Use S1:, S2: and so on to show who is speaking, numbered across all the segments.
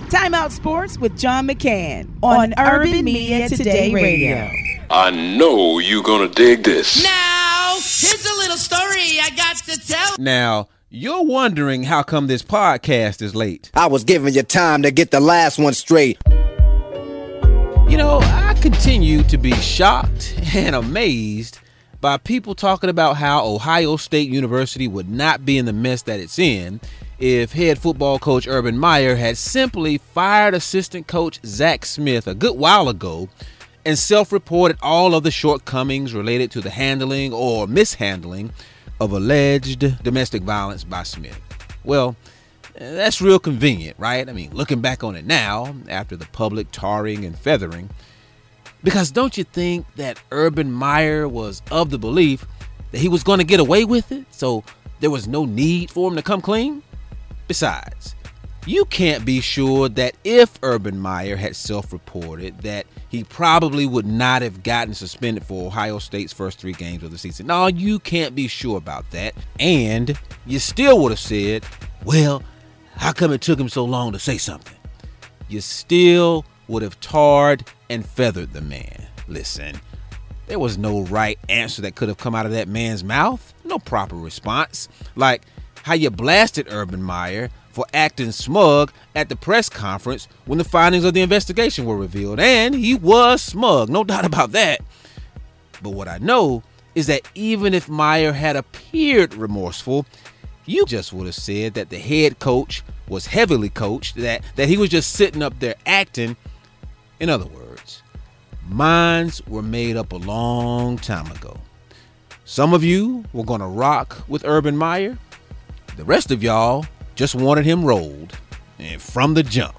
S1: Timeout Sports with John McCann on Urban Media Today Radio.
S2: I know you're going to dig this.
S3: Now, here's a little story I got to tell.
S4: Now, you're wondering how come this podcast is late.
S5: I was giving you time to get the last one straight.
S4: You know, I continue to be shocked and amazed by people talking about how Ohio State University would not be in the mess that it's in if head football coach Urban Meyer had simply fired assistant coach Zach Smith a good while ago and self-reported all of the shortcomings related to the handling or mishandling of alleged domestic violence by Smith. Well, that's real convenient, right? I mean, looking back on it now, after the public tarring and feathering, because don't you think that Urban Meyer was of the belief that he was going to get away with it, so there was no need for him to come clean? Besides, you can't be sure that if Urban Meyer had self-reported that he probably would not have gotten suspended for Ohio State's first 3 games of the season. No, you can't be sure about that. And you still would have said, well, how come it took him so long to say something? You still would have tarred and feathered the man. Listen, there was no right answer that could have come out of that man's mouth. No proper response. Like how you blasted Urban Meyer for acting smug at the press conference when the findings of the investigation were revealed. And he was smug, no doubt about that. But what I know is that even if Meyer had appeared remorseful, you just would have said that the head coach was heavily coached, that he was just sitting up there acting. In other words, minds were made up a long time ago. Some of you were going to rock with Urban Meyer. The rest of y'all just wanted him rolled, and from the jump.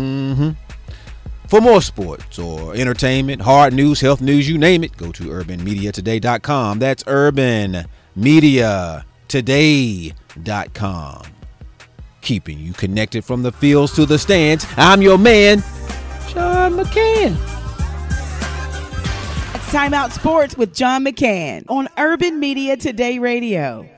S4: For more sports or entertainment, hard news, health news, you name it, go to urbanmediatoday.com. That's urbanmediatoday.com. Keeping you connected from the fields to the stands. I'm your man, John McCann.
S1: It's Timeout Sports with John McCann on Urban Media Today Radio.